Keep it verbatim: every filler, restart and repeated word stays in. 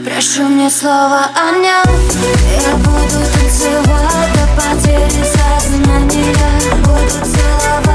Прошу мне слово о нем. Я буду танцевать до потери сознания. Буду целовать